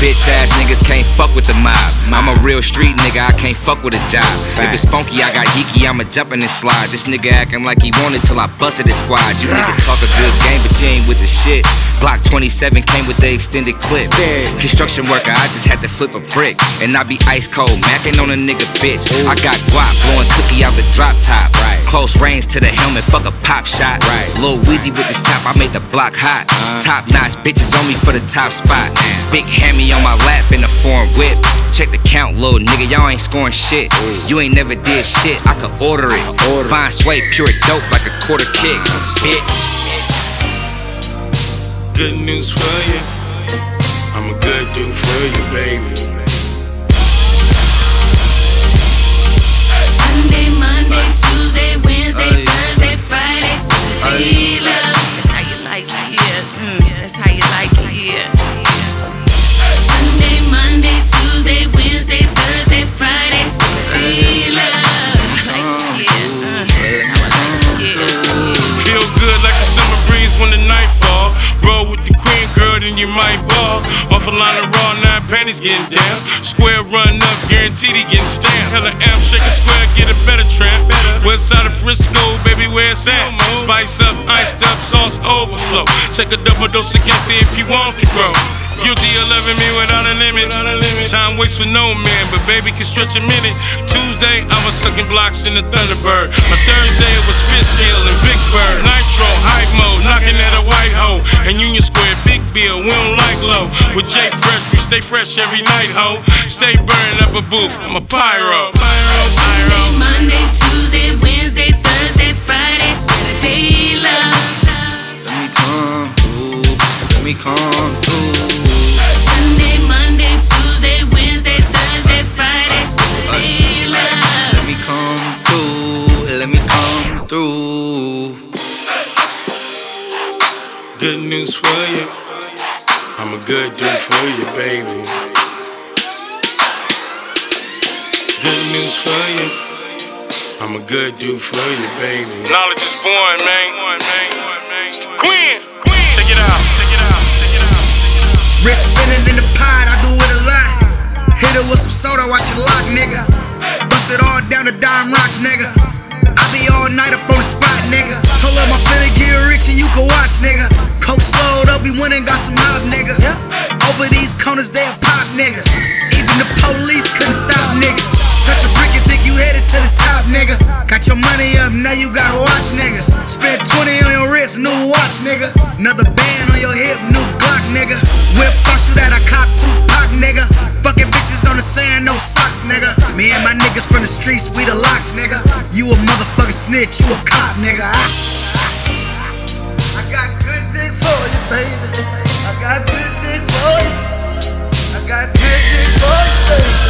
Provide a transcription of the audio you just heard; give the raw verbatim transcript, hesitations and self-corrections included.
bitch ass niggas can't fuck with the mob. I'm a real street nigga, I can't fuck with a job. If it's funky, I got geeky, I'ma jump in and slide. This nigga acting like he wanted till I busted his squad. You niggas talk a good game, but you ain't with the shit. Glock twenty-seven came with the extended clip. Construction worker, I just had to flip a brick. And I be ice cold, macking on a nigga bitch. I got guap, blowing cookie out the drop top. Right. Close range to the helmet, fuck a pop shot. Right. Lil Weezy with this chop, I made the block hot. Uh. Top notch, bitches on me for the top spot. Big hammy on my lap in the foreign whip. Check the count, little nigga, y'all ain't scoring shit. You ain't never did shit, I could order it. Fine sway, pure dope like a quarter kick, bitch. Good news for you, I'm a good dude for you, baby. Sunday, Monday, Tuesday, Wednesday, Thursday, Friday, Saturday, love. That's how you like it, yeah. Mm, that's how you like it, yeah. Sunday, Monday, Tuesday, Wednesday, Thursday, Friday, Saturday, love. Like it, yeah. Uh, that's how I like it, yeah. Feel good like a summer breeze when the night fall. Roll with the queen girl, then you might ball. Off a line of raw, nine panties getting down. Square run up, guaranteed he getting stamped. Hella amp, shake a square, get a better tramp. West side of Frisco, baby, where it's at? Spice up, iced up, sauce overflow. Check a double dose again, see if you want to grow. Guilty of loving me without a limit. Time waits for no man, but baby can stretch a minute. Tuesday, I was sucking blocks in the Thunderbird. My Thursday it was Fishkill and Vicksburg. Nitro, hype mode, knocking at a white hole. And Union Square, big bill, we don't like low. With Jay Fresh, we stay fresh every night, ho. Stay burning up a booth, I'm a pyro. pyro, Sunday, Monday, Tuesday, Wednesday, Thursday, Friday, Saturday, love. Let me come through, let me come through. Sunday, Monday, Tuesday, Wednesday, Thursday, Friday, Saturday, love. Let me come through, let me come through. Good news for you, I'm a good dude for you, baby. Good news for you, I'm a good dude for you, baby. Knowledge is born, man. Queen, check it out, check it out, check it out. Wrist spinning in the pot, I do it a lot. Hit it with some soda, watch it lock, nigga. Bust it all down to dime rocks, nigga. I be all night up on the spot, nigga. Told her my finna get rich and you can watch, nigga. Coke sold up, we went and got some out, nigga. Over these corners, they a pop niggas. Even the police couldn't stop niggas. Touch a brick and think you headed to the top, nigga. Got your money up, now you gotta watch niggas. Spend twenty on your wrist, new watch, nigga. Another band on your hip, new Glock, nigga. Whip bust you that I cop Tupac, nigga. Fucking bitches on the sand, no socks, nigga. Me and my niggas from the streets, we the locks, nigga. You a motherfucking snitch, you a cop, nigga. I got good dick for you, baby. I got good dick for you. I got good dick for you, baby.